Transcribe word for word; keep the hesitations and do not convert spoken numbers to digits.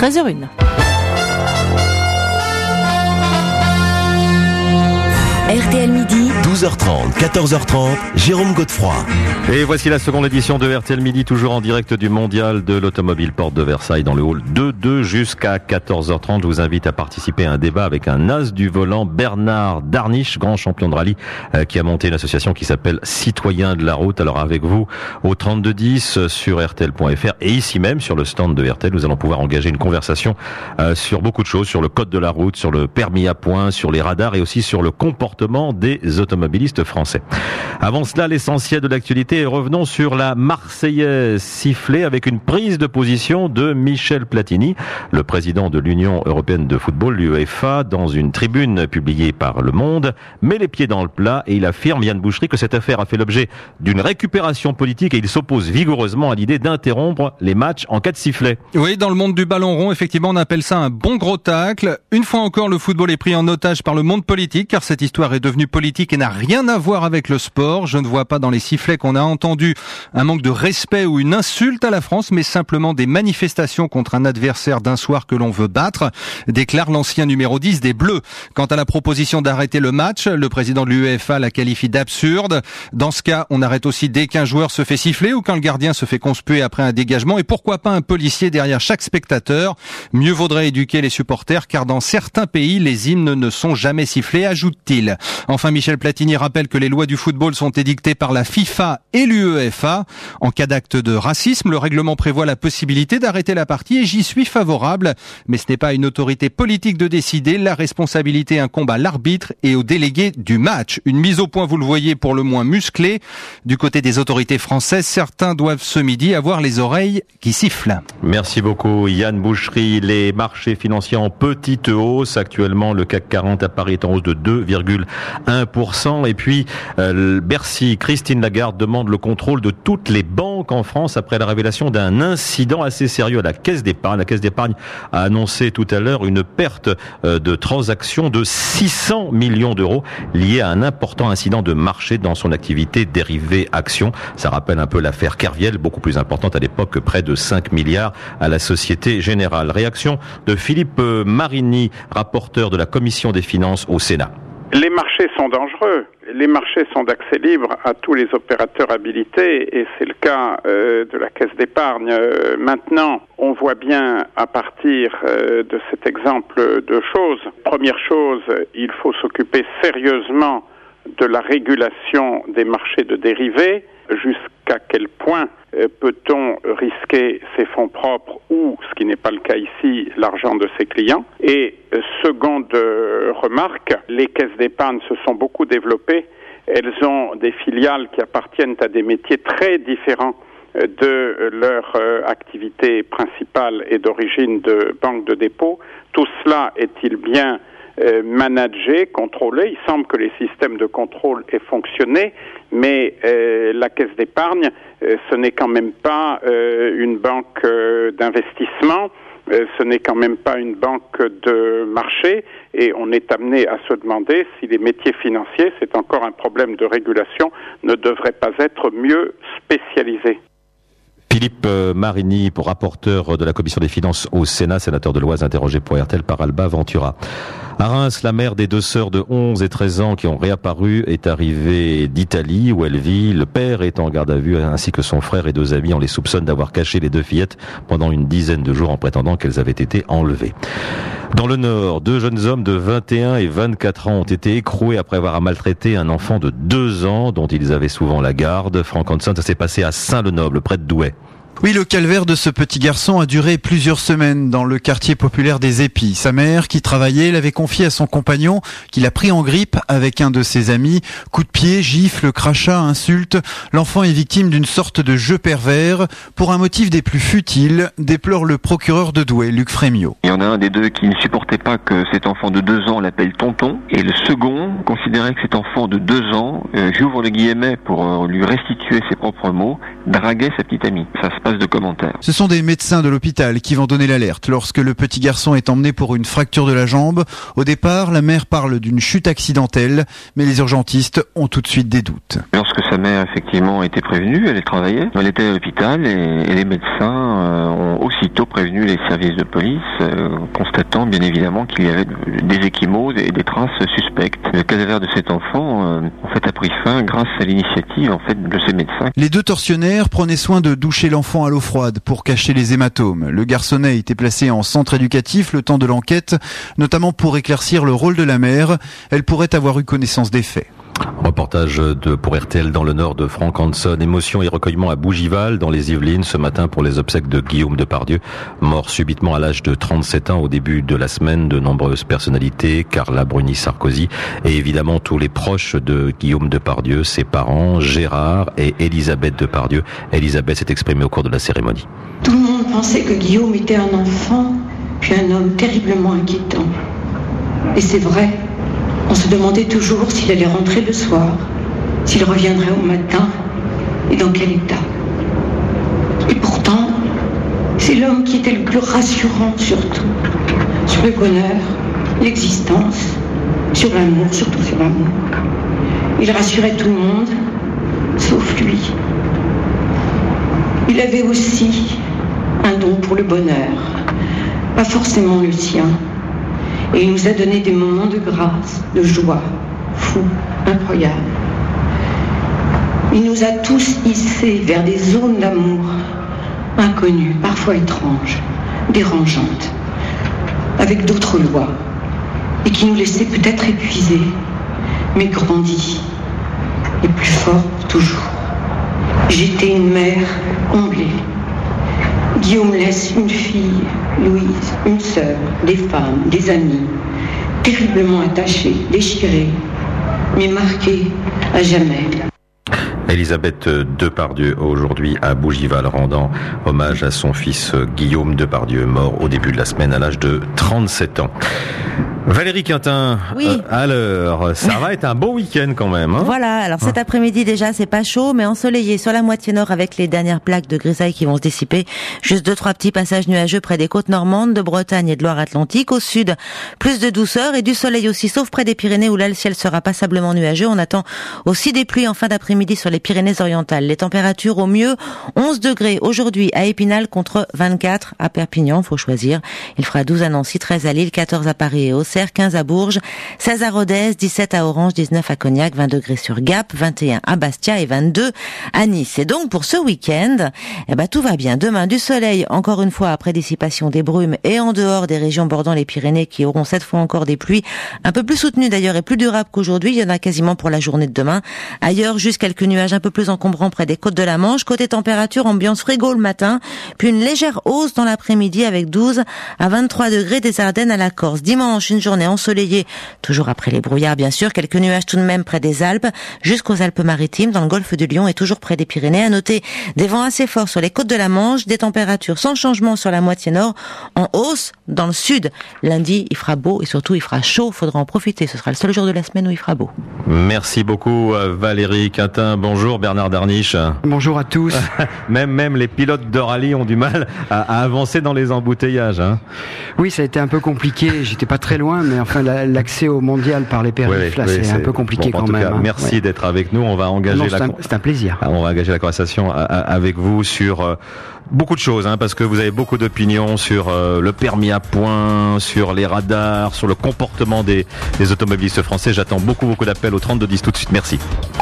treize heures zéro un. R T L Midi, douze heures trente, quatorze heures trente, Jérôme Godefroy. Et voici la seconde édition de R T L Midi, toujours en direct du Mondial de l'Automobile Porte de Versailles dans le hall deux deux jusqu'à quatorze heures trente. Je vous invite à participer à un débat avec un as du volant, Bernard Darniche, grand champion de rallye, euh, qui a monté une association qui s'appelle Citoyens de la route. Alors avec vous au trente-deux dix sur R T L point F R et ici même sur le stand de R T L, nous allons pouvoir engager une conversation euh, sur beaucoup de choses, sur le code de la route, sur le permis à points, sur les radars et aussi sur le comportement des automobilistes français. Avant cela, l'essentiel de l'actualité et revenons sur la Marseillaise sifflée avec une prise de position de Michel Platini, le président de l'Union européenne de football, l'UEFA, dans une tribune publiée par Le Monde, met les pieds dans le plat et il affirme, Yann Bouchery, que cette affaire a fait l'objet d'une récupération politique et il s'oppose vigoureusement à l'idée d'interrompre les matchs en cas de sifflet. Oui, dans le monde du ballon rond, effectivement, on appelle ça un bon gros tacle. Une fois encore, le football est pris en otage par le monde politique, car cette histoire est devenue politique et n'a rien à voir avec le sport. Je ne vois pas dans les sifflets qu'on a entendus un manque de respect ou une insulte à la France, mais simplement des manifestations contre un adversaire d'un soir que l'on veut battre, déclare l'ancien numéro dix des Bleus. Quant à la proposition d'arrêter le match, le président de l'UEFA la qualifie d'absurde. Dans ce cas, on arrête aussi dès qu'un joueur se fait siffler ou quand le gardien se fait conspuer après un dégagement, et pourquoi pas un policier derrière chaque spectateur. Mieux vaudrait éduquer les supporters, car dans certains pays, les hymnes ne sont jamais sifflés, ajoute-t-il. Enfin, Michel Platini rappelle que les lois du football sont édictées par la FIFA et l'UEFA. En cas d'acte de racisme, le règlement prévoit la possibilité d'arrêter la partie et j'y suis favorable. Mais ce n'est pas à une autorité politique de décider. La responsabilité incombe à l'arbitre et aux délégués du match. Une mise au point, vous le voyez, pour le moins musclée. Du côté des autorités françaises, certains doivent ce midi avoir les oreilles qui sifflent. Merci beaucoup Yann Bouchery. Les marchés financiers en petite hausse. Actuellement, le C A C quarante à Paris est en hausse de deux virgule un pour cent. Et puis, euh, Bercy, Christine Lagarde demande le contrôle de toutes les banques en France après la révélation d'un incident assez sérieux à la Caisse d'Épargne. La Caisse d'Épargne a annoncé tout à l'heure une perte euh, de transactions de six cents millions d'euros liée à un important incident de marché dans son activité dérivée action. Ça rappelle un peu l'affaire Kerviel, beaucoup plus importante à l'époque, près de cinq milliards à la Société Générale. Réaction de Philippe Marini, rapporteur de la Commission des finances au Sénat. Les marchés sont dangereux. Les marchés sont d'accès libre à tous les opérateurs habilités et c'est le cas euh, de la Caisse d'Épargne. Euh, maintenant, on voit bien à partir euh, de cet exemple deux choses. Première chose, il faut s'occuper sérieusement de la régulation des marchés de dérivés. Jusqu'à quel point euh, peut-on risquer ses fonds propres ou, ce qui n'est pas le cas ici, l'argent de ses clients. Et euh, seconde euh, remarque, les caisses d'épargne se sont beaucoup développées. Elles ont des filiales qui appartiennent à des métiers très différents euh, de leur euh, activité principale et d'origine de banque de dépôt. Tout cela est-il bien Euh, managé, contrôlé? Il semble que les systèmes de contrôle aient fonctionné, mais euh, la Caisse d'Épargne, euh, ce n'est quand même pas euh, une banque euh, d'investissement, euh, ce n'est quand même pas une banque de marché, et on est amené à se demander si les métiers financiers, c'est encore un problème de régulation, ne devraient pas être mieux spécialisés. Philippe Marini, pour rapporteur de la Commission des finances au Sénat, sénateur de l'Oise, interrogé pour R T L par Alba Ventura. À Reims, la mère des deux sœurs de onze et treize ans qui ont réapparu est arrivée d'Italie où elle vit. Le père est en garde à vue ainsi que son frère et deux amis. On les soupçonne d'avoir caché les deux fillettes pendant une dizaine de jours en prétendant qu'elles avaient été enlevées. Dans le Nord, deux jeunes hommes de vingt et un et vingt-quatre ans ont été écroués après avoir maltraité un enfant de deux ans dont ils avaient souvent la garde. Franck Hanson, ça s'est passé à Saint-Lenoble, près de Douai. Oui, le calvaire de ce petit garçon a duré plusieurs semaines dans le quartier populaire des Épis. Sa mère, qui travaillait, l'avait confié à son compagnon, qu'il a pris en grippe avec un de ses amis. Coups de pied, gifles, crachats, insultes. L'enfant est victime d'une sorte de jeu pervers pour un motif des plus futiles, déplore le procureur de Douai, Luc Frémiot. Il y en a un des deux qui ne supportait pas que cet enfant de deux ans l'appelle tonton, et le second considérait que cet enfant de deux ans, euh, j'ouvre les guillemets pour euh, lui restituer ses propres mots, draguait sa petite amie. Ça se passe passe de commentaires. Ce sont des médecins de l'hôpital qui vont donner l'alerte lorsque le petit garçon est emmené pour une fracture de la jambe. Au départ, la mère parle d'une chute accidentelle, mais les urgentistes ont tout de suite des doutes. Lorsque sa mère effectivement a été prévenue, elle travaillait, elle était à l'hôpital et, et les médecins euh, ont aussitôt prévenu les services de police, euh, constatant bien évidemment qu'il y avait des ecchymoses et des traces suspectes. Le cadavre de cet enfant euh, en fait a pris fin grâce à l'initiative en fait de ces médecins. Les deux tortionnaires prenaient soin de doucher l'enfant à l'eau froide pour cacher les hématomes. Le garçonnet a été placé en centre éducatif le temps de l'enquête, notamment pour éclaircir le rôle de la mère. Elle pourrait avoir eu connaissance des faits. Reportage de, pour R T L dans le nord de Franck Hanson. Émotion et recueillement à Bougival, dans les Yvelines, ce matin pour les obsèques de Guillaume Depardieu, mort subitement à l'âge de trente-sept ans au début de la semaine. De nombreuses personnalités, Carla Bruni Sarkozy et évidemment tous les proches de Guillaume Depardieu, ses parents, Gérard et Elisabeth Depardieu. Elisabeth s'est exprimée au cours de la cérémonie. Tout le monde pensait que Guillaume était un enfant, puis un homme terriblement inquiétant. Et c'est vrai. On se demandait toujours s'il allait rentrer le soir, s'il reviendrait au matin et dans quel état. Et pourtant, c'est l'homme qui était le plus rassurant surtout, sur le bonheur, l'existence, sur l'amour, surtout sur l'amour. Il rassurait tout le monde, sauf lui. Il avait aussi un don pour le bonheur, pas forcément le sien. Et il nous a donné des moments de grâce, de joie, fous, incroyables. Il nous a tous hissés vers des zones d'amour inconnues, parfois étranges, dérangeantes, avec d'autres lois, et qui nous laissaient peut-être épuisés, mais grandis, et plus forts toujours. J'étais une mère comblée. Guillaume laisse une fille, Louise, une sœur, des femmes, des amis, terriblement attachés, déchirés, mais marqués à jamais. Elisabeth Depardieu aujourd'hui à Bougival, rendant hommage à son fils Guillaume Depardieu, mort au début de la semaine à l'âge de trente-sept ans. Valérie Quintin, oui. euh, à l'heure, ça va être un bon week-end quand même. Hein voilà, alors cet hein. après-midi déjà c'est pas chaud mais ensoleillé sur la moitié nord avec les dernières plaques de grisaille qui vont se dissiper. Juste deux trois petits passages nuageux près des côtes normandes, de Bretagne et de Loire-Atlantique. Au sud, plus de douceur et du soleil aussi, sauf près des Pyrénées où là le ciel sera passablement nuageux. On attend aussi des pluies en fin d'après-midi sur les Pyrénées-Orientales. Les températures au mieux onze degrés aujourd'hui à Épinal contre vingt-quatre à Perpignan, faut choisir. Il fera douze à Nancy, treize à Lille, quatorze à Paris et Auxerre, quinze à Bourges, seize à Rodez, dix-sept à Orange, dix-neuf à Cognac, vingt degrés sur Gap, vingt et un à Bastia et vingt-deux à Nice. Et donc pour ce week-end, eh ben tout va bien. Demain du soleil, encore une fois après dissipation des brumes et en dehors des régions bordant les Pyrénées qui auront cette fois encore des pluies un peu plus soutenues d'ailleurs et plus durables qu'aujourd'hui. Il y en a quasiment pour la journée de demain. Ailleurs, juste quelques nuages un peu plus encombrants près des côtes de la Manche. Côté température, ambiance frigo le matin, puis une légère hausse dans l'après-midi avec douze à vingt-trois degrés des Ardennes à la Corse. Dimanche, une journée ensoleillée, toujours après les brouillards bien sûr, quelques nuages tout de même près des Alpes, jusqu'aux Alpes-Maritimes, dans le golfe du Lion et toujours près des Pyrénées. À noter des vents assez forts sur les côtes de la Manche, des températures sans changement sur la moitié nord, en hausse dans le sud. Lundi, il fera beau et surtout il fera chaud, faudra en profiter. Ce sera le seul jour de la semaine où il fera beau. Merci beaucoup Valérie Quintin. Bonjour Bernard Darniche. Bonjour à tous. même même les pilotes de rallye ont du mal à, à avancer dans les embouteillages. Hein. Oui, ça a été un peu compliqué. J'étais pas très loin, mais enfin l'accès au mondial par les périphes, oui, là, oui, c'est, c'est un peu compliqué bon, quand même. Cas, hein. Merci ouais. d'être avec nous. On va engager non, la. C'est un, c'est un plaisir. On va engager la conversation avec vous sur euh, beaucoup de choses, hein, parce que vous avez beaucoup d'opinions sur euh, le permis à points, sur les radars, sur le comportement des, des automobilistes français. J'attends beaucoup beaucoup d'appels au trente-deux dix tout de suite. Merci.